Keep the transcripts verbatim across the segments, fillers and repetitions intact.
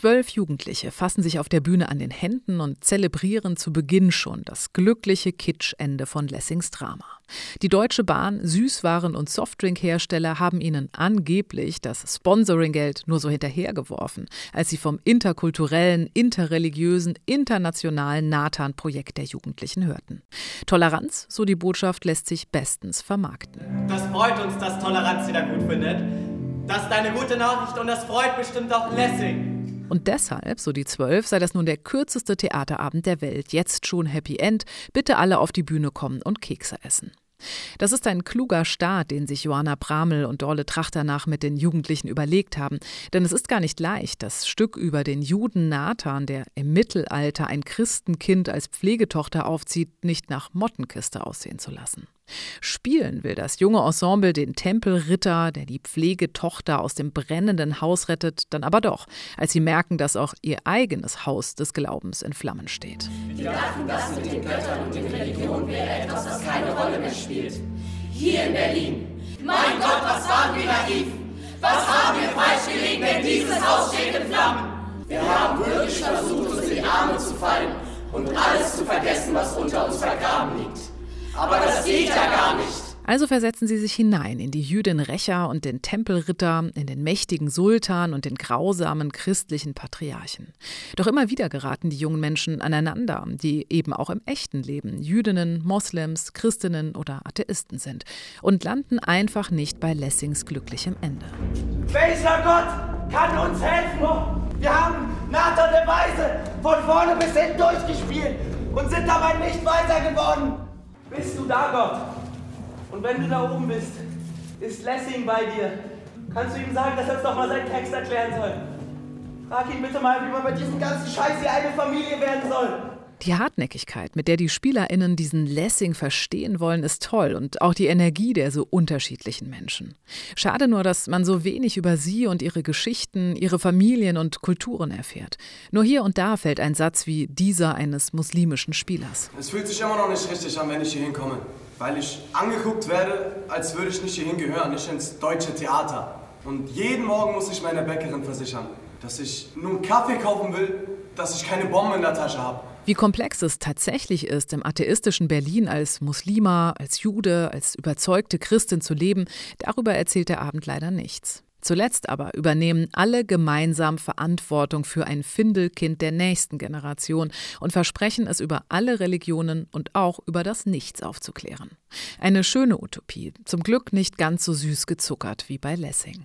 Zwölf Jugendliche fassen sich auf der Bühne an den Händen und zelebrieren zu Beginn schon das glückliche Kitschende von Lessings Drama. Die Deutsche Bahn, Süßwaren- und Softdrinkhersteller haben ihnen angeblich das Sponsoringgeld nur so hinterhergeworfen, als sie vom interkulturellen, interreligiösen, internationalen Nathan-Projekt der Jugendlichen hörten. Toleranz, so die Botschaft, lässt sich bestens vermarkten. Das freut uns, dass Toleranz wieder gut findet. Das ist eine gute Nachricht und das freut bestimmt auch Lessing. Und deshalb, so die Zwölf, sei das nun der kürzeste Theaterabend der Welt. Jetzt schon Happy End. Bitte alle auf die Bühne kommen und Kekse essen. Das ist ein kluger Start, den sich Joanna Bramel und Dorle Trachternach mit den Jugendlichen überlegt haben. Denn es ist gar nicht leicht, das Stück über den Juden Nathan, der im Mittelalter ein Christenkind als Pflegetochter aufzieht, nicht nach Mottenkiste aussehen zu lassen. Spielen will das junge Ensemble den Tempelritter, der die Pflegetochter aus dem brennenden Haus rettet, dann aber doch, als sie merken, dass auch ihr eigenes Haus des Glaubens in Flammen steht. Wir dachten, das mit den Göttern und den Religionen wäre etwas, was keine Rolle mehr spielt. Hier in Berlin. Mein Gott, was waren wir naiv? Was haben wir falsch gelegen, denn dieses Haus steht in Flammen? Wir haben wirklich versucht, uns in die Arme zu fallen und alles zu vergessen, was unter uns vergraben liegt. Aber das geht ja gar nicht. Also versetzen sie sich hinein in die Jüdin Rächer und den Tempelritter, in den mächtigen Sultan und den grausamen christlichen Patriarchen. Doch immer wieder geraten die jungen Menschen aneinander, die eben auch im echten Leben Jüdinnen, Moslems, Christinnen oder Atheisten sind und landen einfach nicht bei Lessings glücklichem Ende. Welcher Gott kann uns helfen? Wir haben Nathan der Weise von vorne bis hinten durchgespielt und sind dabei nicht weiter geworden. Bist du da, Gott? Und wenn du da oben bist, ist Lessing bei dir. Kannst du ihm sagen, dass er uns doch mal seinen Text erklären soll? Frag ihn bitte mal, wie man mit diesem ganzen Scheiß hier eine Familie werden soll. Die Hartnäckigkeit, mit der die SpielerInnen diesen Lessing verstehen wollen, ist toll und auch die Energie der so unterschiedlichen Menschen. Schade nur, dass man so wenig über sie und ihre Geschichten, ihre Familien und Kulturen erfährt. Nur hier und da fällt ein Satz wie dieser eines muslimischen Spielers. Es fühlt sich immer noch nicht richtig an, wenn ich hier hinkomme, weil ich angeguckt werde, als würde ich nicht hierhin gehören, nicht ins deutsche Theater. Und jeden Morgen muss ich meiner Bäckerin versichern, dass ich nur einen Kaffee kaufen will, dass ich keine Bombe in der Tasche habe. Wie komplex es tatsächlich ist, im atheistischen Berlin als Muslima, als Jude, als überzeugte Christin zu leben, darüber erzählt der Abend leider nichts. Zuletzt aber übernehmen alle gemeinsam Verantwortung für ein Findelkind der nächsten Generation und versprechen es über alle Religionen und auch über das Nichts aufzuklären. Eine schöne Utopie, zum Glück nicht ganz so süß gezuckert wie bei Lessing.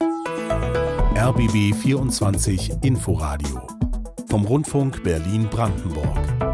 R B B vierundzwanzig Inforadio vom Rundfunk Berlin-Brandenburg.